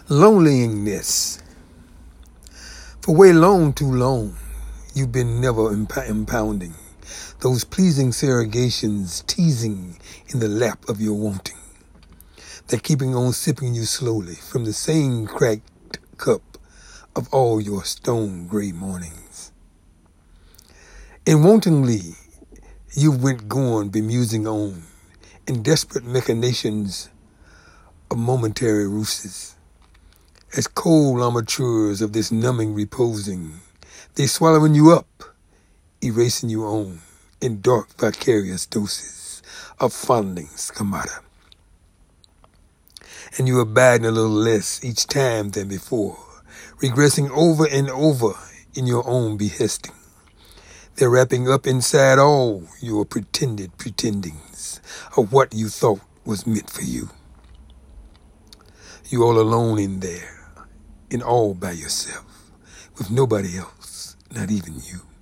Loneliness. For way long, too long, you've been never impounding those pleasing surrogations, teasing in the lap of your wanting. They're keeping on sipping you slowly from the same cracked cup of all your stone gray mornings. And wantonly, you went gone bemusing on in desperate machinations of momentary ruses. As cold armatures of this numbing reposing, they swallowing you up, erasing you on in dark vicarious doses of fondling schemata. And you abiding a little less each time than before, regressing over and over in your own behesting. They're wrapping up inside all your pretended pretendings of what you thought was meant for you. You all alone in there, and all by yourself, with nobody else, not even you.